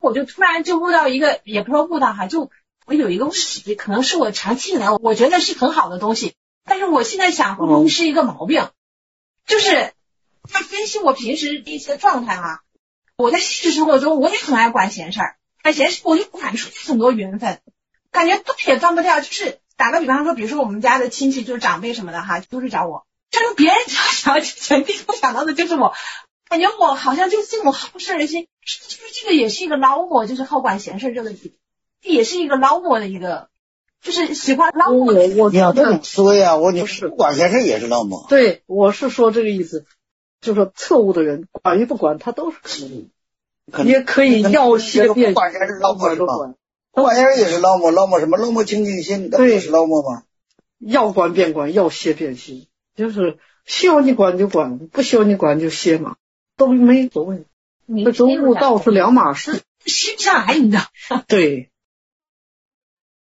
我就突然就悟到一个，也不说悟到哈，就我有一个问题，可能是我长期以来我觉得是很好的东西，但是我现在想会不会是一个毛病，就是他分析我平时一些状态哈，我在现实生活中我也很爱管闲事儿，管闲事我就管出很多缘分，感觉断也断不掉。就是打个比方说，比如说我们家的亲戚就是长辈什么的哈，都是找我，就是别人只要想到之前第一个想到的就是我，感觉我好像就是这种好事的心，就是这个也是一个捞我，就是好管闲事这个也是一个捞我的一个，就是喜欢捞我。 你要这种思维啊，你不管闲事也是捞我。 对，我是说这个意思，就是说错误的人管与不管他都是可以，也可以要挟变， 管闲事捞我是吧？管闲事也是捞我，捞我什么？捞我清净心，那也是捞我吗？ 要管便管，要歇便歇，就是需要你管就管，不需要你管就歇嘛，都没所谓。这跟悟道是两码事， 歇不下来，你知道？ 对，